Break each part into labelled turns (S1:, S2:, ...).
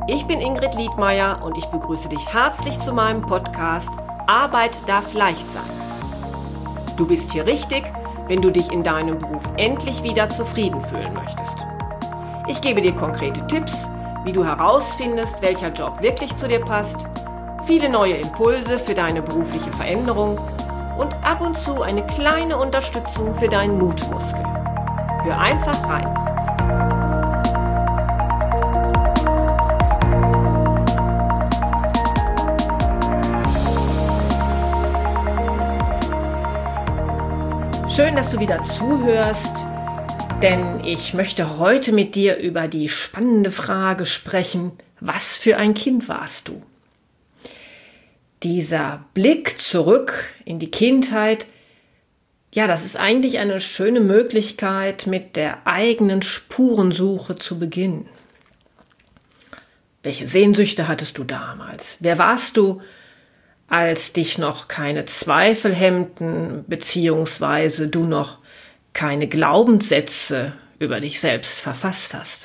S1: Ich bin Ingrid Liedmeier und ich begrüße dich herzlich zu meinem Podcast Arbeit darf leicht sein. Du bist hier richtig, wenn du dich in deinem Beruf endlich wieder zufrieden fühlen möchtest. Ich gebe dir konkrete Tipps, wie du herausfindest, welcher Job wirklich zu dir passt, viele neue Impulse für deine berufliche Veränderung und ab und zu eine kleine Unterstützung für deinen Mutmuskel. Hör einfach rein. Schön, dass du wieder zuhörst, denn ich möchte heute mit dir über die spannende Frage sprechen: Was für ein Kind warst du? Dieser Blick zurück in die Kindheit, ja, das ist eigentlich eine schöne Möglichkeit, mit der eigenen Spurensuche zu beginnen. Welche Sehnsüchte hattest du damals? Wer warst du, als dich noch keine Zweifel hemmten, beziehungsweise du noch keine Glaubenssätze über dich selbst verfasst hast?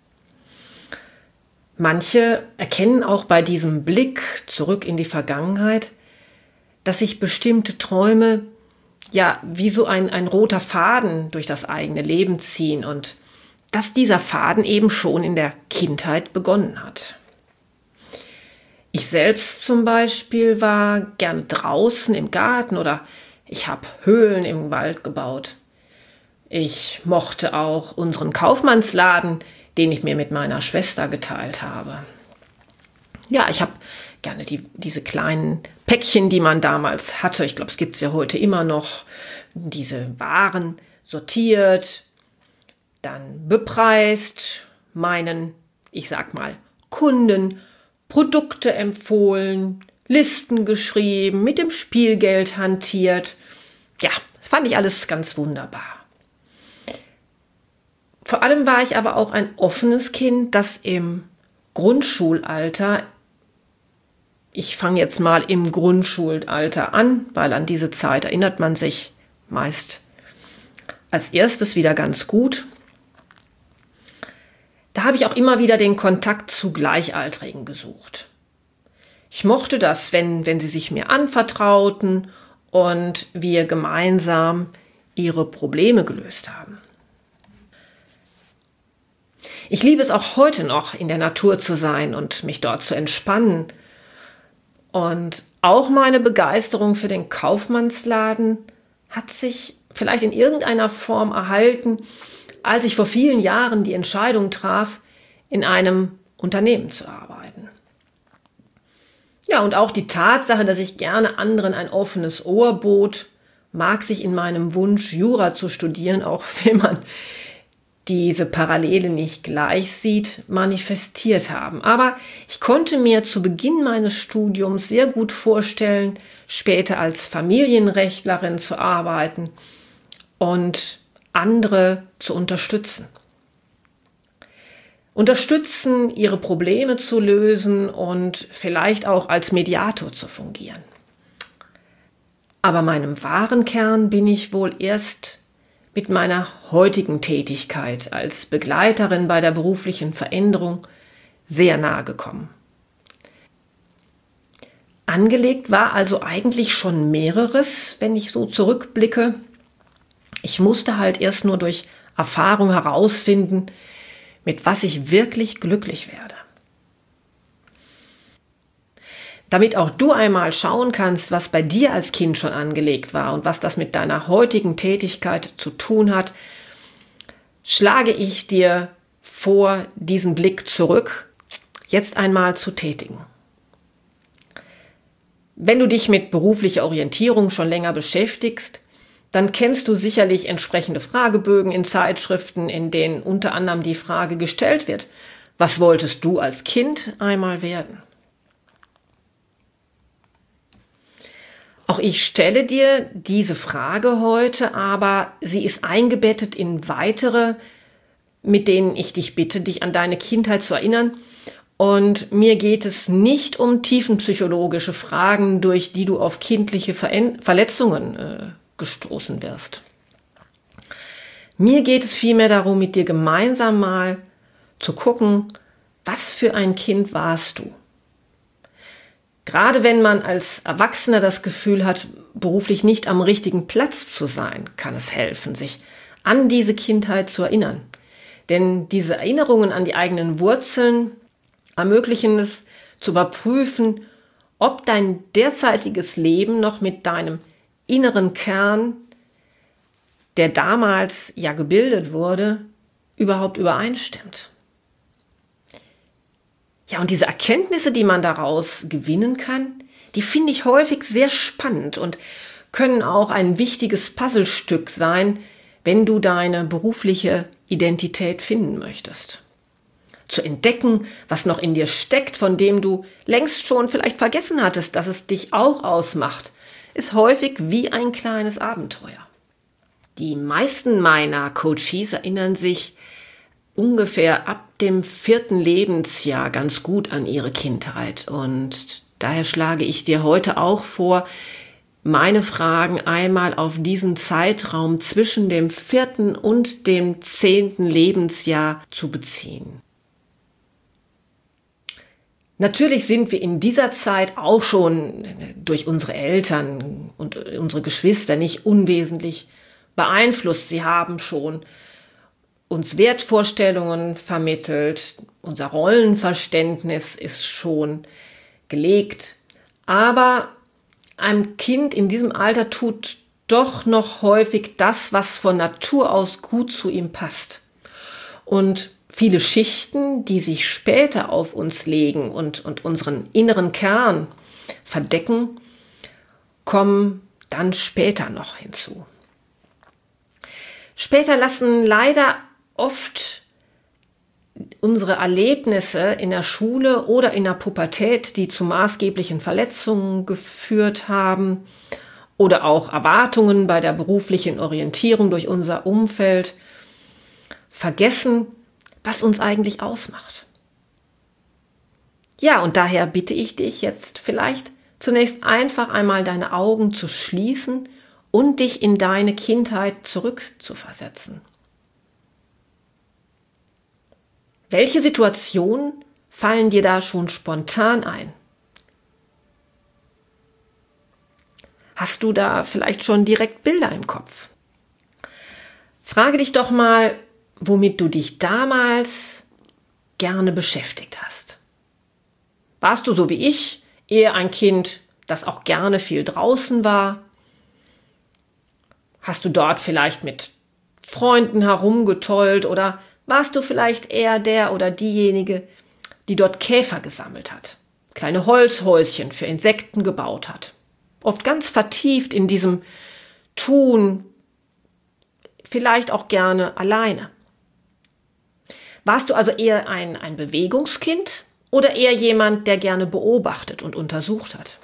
S1: Manche erkennen auch bei diesem Blick zurück in die Vergangenheit, dass sich bestimmte Träume ja wie so ein roter Faden durch das eigene Leben ziehen und dass dieser Faden eben schon in der Kindheit begonnen hat. Ich selbst zum Beispiel war gerne draußen im Garten oder ich habe Höhlen im Wald gebaut. Ich mochte auch unseren Kaufmannsladen, den ich mir mit meiner Schwester geteilt habe. Ja, ich habe gerne diese kleinen Päckchen, die man damals hatte, ich glaube, es gibt es ja heute immer noch, diese Waren sortiert, dann bepreist, meinen, ich sag mal, Kunden Produkte empfohlen, Listen geschrieben, mit dem Spielgeld hantiert. Ja, das fand ich alles ganz wunderbar. Vor allem war ich aber auch ein offenes Kind, das im Grundschulalter, ich fange jetzt mal im Grundschulalter an, weil an diese Zeit erinnert man sich meist als erstes wieder ganz gut. Da habe ich auch immer wieder den Kontakt zu Gleichaltrigen gesucht. Ich mochte das, wenn sie sich mir anvertrauten und wir gemeinsam ihre Probleme gelöst haben. Ich liebe es auch heute noch, in der Natur zu sein und mich dort zu entspannen. Und auch meine Begeisterung für den Kaufmannsladen hat sich vielleicht in irgendeiner Form erhalten, als ich vor vielen Jahren die Entscheidung traf, in einem Unternehmen zu arbeiten. Ja, und auch die Tatsache, dass ich gerne anderen ein offenes Ohr bot, mag sich in meinem Wunsch, Jura zu studieren, auch wenn man diese Parallele nicht gleich sieht, manifestiert haben. Aber ich konnte mir zu Beginn meines Studiums sehr gut vorstellen, später als Familienrechtlerin zu arbeiten und andere zu unterstützen. Unterstützen, ihre Probleme zu lösen und vielleicht auch als Mediator zu fungieren. Aber meinem wahren Kern bin ich wohl erst mit meiner heutigen Tätigkeit als Begleiterin bei der beruflichen Veränderung sehr nahe gekommen. Angelegt war also eigentlich schon mehreres, wenn ich so zurückblicke. Ich musste halt erst nur durch Erfahrung herausfinden, mit was ich wirklich glücklich werde. Damit auch du einmal schauen kannst, was bei dir als Kind schon angelegt war und was das mit deiner heutigen Tätigkeit zu tun hat, schlage ich dir vor, diesen Blick zurück jetzt einmal zu tätigen. Wenn du dich mit beruflicher Orientierung schon länger beschäftigst, dann kennst du sicherlich entsprechende Fragebögen in Zeitschriften, in denen unter anderem die Frage gestellt wird: Was wolltest du als Kind einmal werden? Auch ich stelle dir diese Frage heute, aber sie ist eingebettet in weitere, mit denen ich dich bitte, dich an deine Kindheit zu erinnern. Und mir geht es nicht um tiefenpsychologische Fragen, durch die du auf kindliche Verletzungen gestoßen wirst. Mir geht es vielmehr darum, mit dir gemeinsam mal zu gucken, Was für ein Kind warst du? Gerade wenn man als Erwachsener das Gefühl hat, beruflich nicht am richtigen Platz zu sein, kann es helfen, sich an diese Kindheit zu erinnern. Denn diese Erinnerungen an die eigenen Wurzeln ermöglichen es zu überprüfen, ob dein derzeitiges Leben noch mit deinem inneren Kern, der damals ja gebildet wurde, überhaupt übereinstimmt. Ja, und diese Erkenntnisse, die man daraus gewinnen kann, die finde ich häufig sehr spannend und können auch ein wichtiges Puzzlestück sein, wenn du deine berufliche Identität finden möchtest. Zu entdecken, was noch in dir steckt, von dem du längst schon vielleicht vergessen hattest, dass es dich auch ausmacht, ist häufig wie ein kleines Abenteuer. Die meisten meiner Coaches erinnern sich ungefähr ab dem 4. Lebensjahr ganz gut an ihre Kindheit. Und daher schlage ich dir heute auch vor, meine Fragen einmal auf diesen Zeitraum zwischen dem 4. und dem 10. Lebensjahr zu beziehen. Natürlich sind wir in dieser Zeit auch schon durch unsere Eltern und unsere Geschwister nicht unwesentlich beeinflusst. Sie haben schon uns Wertvorstellungen vermittelt, unser Rollenverständnis ist schon gelegt, aber ein Kind in diesem Alter tut doch noch häufig das, was von Natur aus gut zu ihm passt. Und viele Schichten, die sich später auf uns legen und unseren inneren Kern verdecken, kommen dann später noch hinzu. Später lassen leider oft unsere Erlebnisse in der Schule oder in der Pubertät, die zu maßgeblichen Verletzungen geführt haben, oder auch Erwartungen bei der beruflichen Orientierung durch unser Umfeld, vergessen, was uns eigentlich ausmacht. Ja, und daher bitte ich dich jetzt vielleicht zunächst einfach einmal deine Augen zu schließen und dich in deine Kindheit zurückzuversetzen. Welche Situationen fallen dir da schon spontan ein? Hast du da vielleicht schon direkt Bilder im Kopf? Frage dich doch mal, womit du dich damals gerne beschäftigt hast. Warst du so wie ich eher ein Kind, das auch gerne viel draußen war? Hast du dort vielleicht mit Freunden herumgetollt oder warst du vielleicht eher der oder diejenige, die dort Käfer gesammelt hat, kleine Holzhäuschen für Insekten gebaut hat, oft ganz vertieft in diesem Tun, vielleicht auch gerne alleine? Warst du also eher ein Bewegungskind oder eher jemand, der gerne beobachtet und untersucht hat?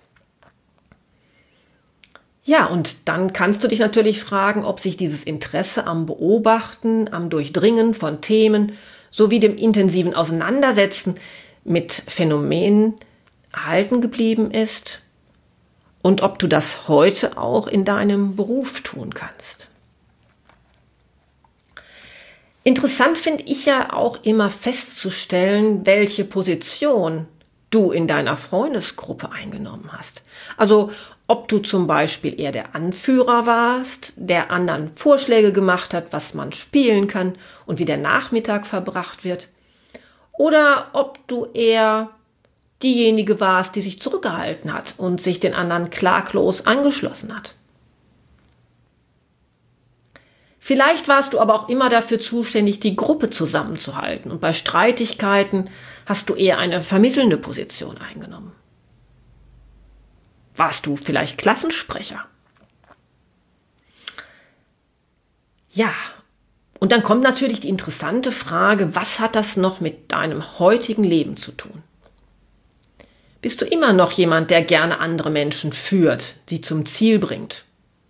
S1: Ja, und dann kannst du dich natürlich fragen, ob sich dieses Interesse am Beobachten, am Durchdringen von Themen sowie dem intensiven Auseinandersetzen mit Phänomenen erhalten geblieben ist und ob du das heute auch in deinem Beruf tun kannst. Interessant finde ich ja auch immer festzustellen, welche Position du in deiner Freundesgruppe eingenommen hast. Also ob du zum Beispiel eher der Anführer warst, der anderen Vorschläge gemacht hat, was man spielen kann und wie der Nachmittag verbracht wird. Oder ob du eher diejenige warst, die sich zurückgehalten hat und sich den anderen klaglos angeschlossen hat. Vielleicht warst du aber auch immer dafür zuständig, die Gruppe zusammenzuhalten und bei Streitigkeiten hast du eher eine vermittelnde Position eingenommen. Warst du vielleicht Klassensprecher? Ja, und dann kommt natürlich die interessante Frage, was hat das noch mit deinem heutigen Leben zu tun? Bist du immer noch jemand, der gerne andere Menschen führt, sie zum Ziel bringt?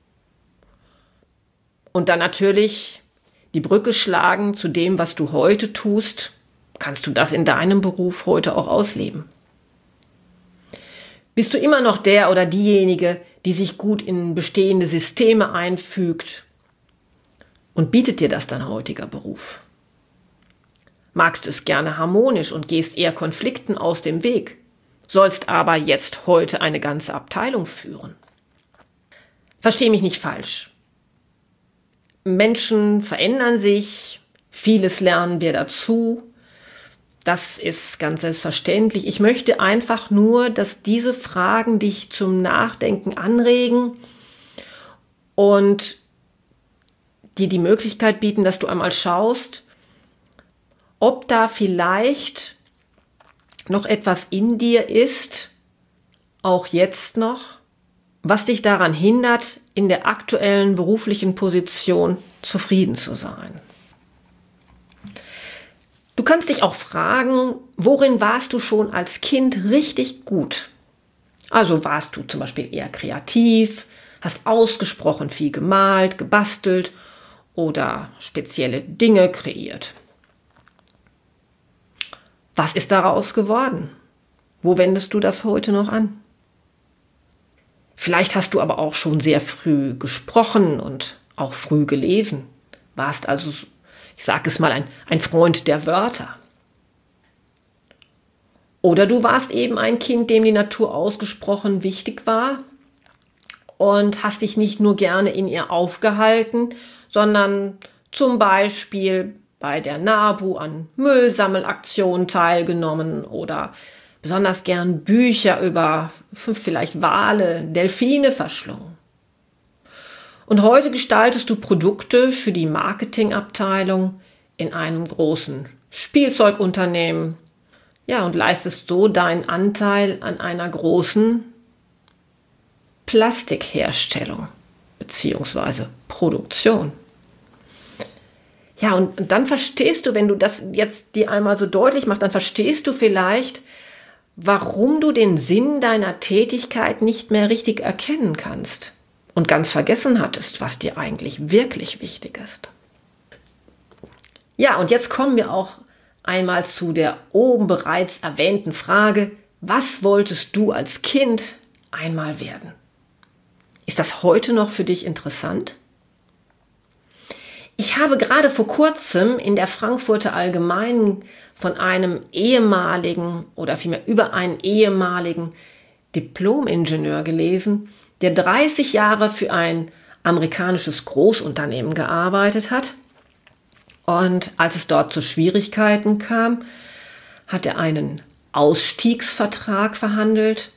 S1: Und dann natürlich die Brücke schlagen zu dem, was du heute tust. Kannst du das in deinem Beruf heute auch ausleben? Bist du immer noch der oder diejenige, die sich gut in bestehende Systeme einfügt? Und bietet dir das dein heutiger Beruf? magst es gerne harmonisch und gehst eher Konflikten aus dem Weg, sollst aber jetzt heute eine ganze Abteilung führen. Versteh mich nicht falsch. Menschen verändern sich, vieles lernen wir dazu. Das ist ganz selbstverständlich. Ich möchte einfach nur, dass diese Fragen dich zum Nachdenken anregen und dir die Möglichkeit bieten, dass du einmal schaust, ob da vielleicht noch etwas in dir ist, auch jetzt noch, was dich daran hindert, in der aktuellen beruflichen Position zufrieden zu sein. Du kannst dich auch fragen, worin warst du schon als Kind richtig gut? Also warst du zum Beispiel eher kreativ, hast ausgesprochen viel gemalt, gebastelt oder spezielle Dinge kreiert. Was ist daraus geworden? Wo wendest du das heute noch an? Vielleicht hast du aber auch schon sehr früh gesprochen und auch früh gelesen, warst also, ich sage es mal, ein Freund der Wörter. Oder du warst eben ein Kind, dem die Natur ausgesprochen wichtig war und hast dich nicht nur gerne in ihr aufgehalten, sondern zum Beispiel bei der NABU an Müllsammelaktionen teilgenommen oder besonders gern Bücher über vielleicht Wale, Delfine verschlungen. Und heute gestaltest du Produkte für die Marketingabteilung in einem großen Spielzeugunternehmen, ja, und leistest so deinen Anteil an einer großen Plastikherstellung bzw. Produktion. Ja, und dann verstehst du, wenn du das jetzt dir einmal so deutlich machst, dann verstehst du vielleicht, warum du den Sinn deiner Tätigkeit nicht mehr richtig erkennen kannst und ganz vergessen hattest, was dir eigentlich wirklich wichtig ist. Ja, und jetzt kommen wir auch einmal zu der oben bereits erwähnten Frage, was wolltest du als Kind einmal werden? Ist das heute noch für dich interessant? Ich habe gerade vor kurzem in der Frankfurter Allgemeinen von einem ehemaligen oder vielmehr über einen ehemaligen Diplom-Ingenieur gelesen, der 30 Jahre für ein amerikanisches Großunternehmen gearbeitet hat. Und als es dort zu Schwierigkeiten kam, hat er einen Ausstiegsvertrag verhandelt.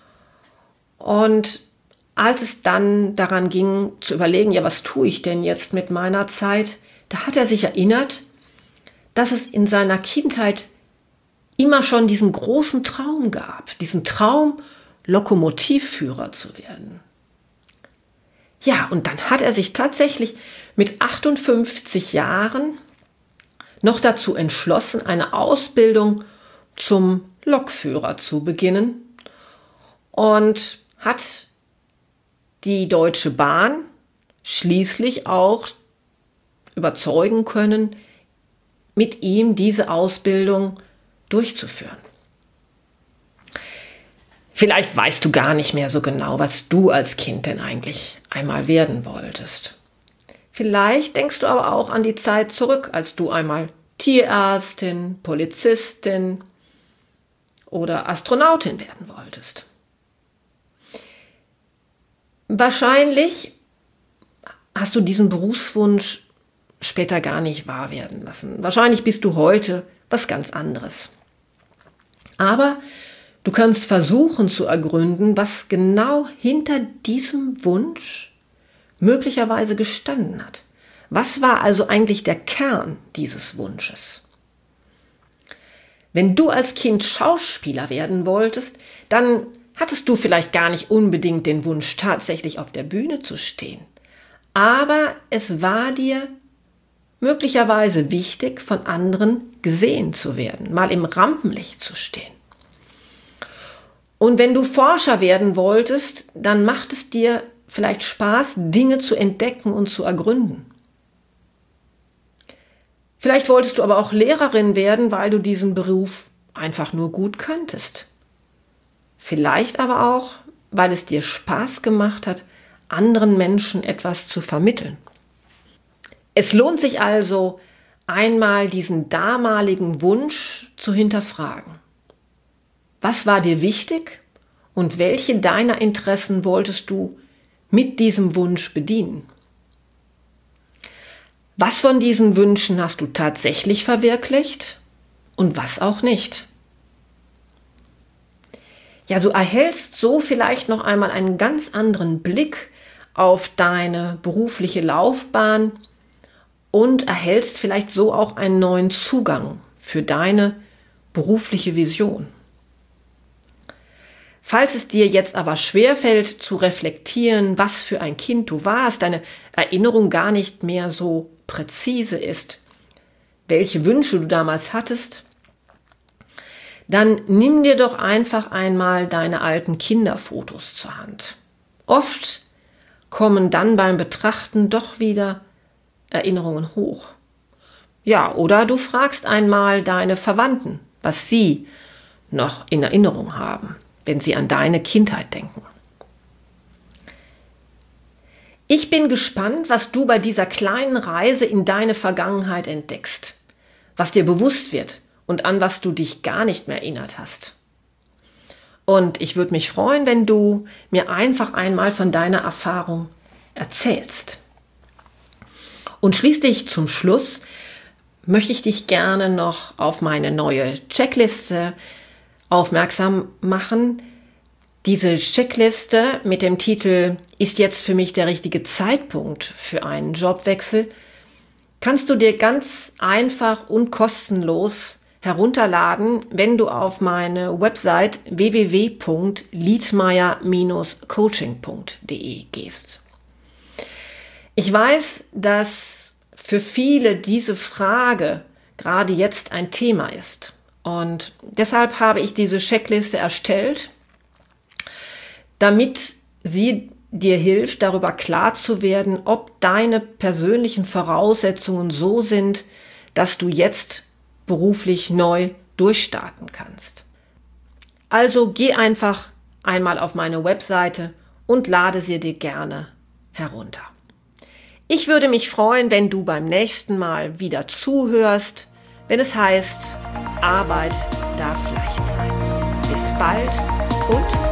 S1: Und als es dann daran ging, zu überlegen, ja, was tue ich denn jetzt mit meiner Zeit, da hat er sich erinnert, dass es in seiner Kindheit immer schon diesen großen Traum gab, diesen Traum, Lokomotivführer zu werden. Ja, und dann hat er sich tatsächlich mit 58 Jahren noch dazu entschlossen, eine Ausbildung zum Lokführer zu beginnen und hat die Deutsche Bahn schließlich auch überzeugen können, mit ihm diese Ausbildung durchzuführen. Vielleicht weißt du gar nicht mehr so genau, was du als Kind denn eigentlich einmal werden wolltest. Vielleicht denkst du aber auch an die Zeit zurück, als du einmal Tierärztin, Polizistin oder Astronautin werden wolltest. Wahrscheinlich hast du diesen Berufswunsch später gar nicht wahr werden lassen. Wahrscheinlich bist du heute was ganz anderes. Aber du kannst versuchen zu ergründen, was genau hinter diesem Wunsch möglicherweise gestanden hat. Was war also eigentlich der Kern dieses Wunsches? Wenn du als Kind Schauspieler werden wolltest, dann hattest du vielleicht gar nicht unbedingt den Wunsch, tatsächlich auf der Bühne zu stehen. Aber es war dir möglicherweise wichtig, von anderen gesehen zu werden, mal im Rampenlicht zu stehen. Und wenn du Forscher werden wolltest, dann macht es dir vielleicht Spaß, Dinge zu entdecken und zu ergründen. Vielleicht wolltest du aber auch Lehrerin werden, weil du diesen Beruf einfach nur gut kanntest. Vielleicht aber auch, weil es dir Spaß gemacht hat, anderen Menschen etwas zu vermitteln. Es lohnt sich also, einmal diesen damaligen Wunsch zu hinterfragen. Was war dir wichtig und welche deiner Interessen wolltest du mit diesem Wunsch bedienen? Was von diesen Wünschen hast du tatsächlich verwirklicht und was auch nicht? Ja, du erhältst so vielleicht noch einmal einen ganz anderen Blick auf deine berufliche Laufbahn und erhältst vielleicht so auch einen neuen Zugang für deine berufliche Vision. Falls es dir jetzt aber schwerfällt zu reflektieren, was für ein Kind du warst, deine Erinnerung gar nicht mehr so präzise ist, welche Wünsche du damals hattest, dann nimm dir doch einfach einmal deine alten Kinderfotos zur Hand. Oft kommen dann beim Betrachten doch wieder Erinnerungen hoch. Ja, oder du fragst einmal deine Verwandten, was sie noch in Erinnerung haben, wenn sie an deine Kindheit denken. Ich bin gespannt, was du bei dieser kleinen Reise in deine Vergangenheit entdeckst, was dir bewusst wird und an was du dich gar nicht mehr erinnert hast. Und ich würde mich freuen, wenn du mir einfach einmal von deiner Erfahrung erzählst. Und schließlich zum Schluss möchte ich dich gerne noch auf meine neue Checkliste aufmerksam machen. Diese Checkliste mit dem Titel „Ist jetzt für mich der richtige Zeitpunkt für einen Jobwechsel?" kannst du dir ganz einfach und kostenlos herunterladen, wenn du auf meine Website www.liedmeier-coaching.de gehst. Ich weiß, dass für viele diese Frage gerade jetzt ein Thema ist und deshalb habe ich diese Checkliste erstellt, damit sie dir hilft, darüber klar zu werden, ob deine persönlichen Voraussetzungen so sind, dass du jetzt beruflich neu durchstarten kannst. Also geh einfach einmal auf meine Webseite und lade sie dir gerne herunter. Ich würde mich freuen, wenn du beim nächsten Mal wieder zuhörst, wenn es heißt, Arbeit darf leicht sein. Bis bald und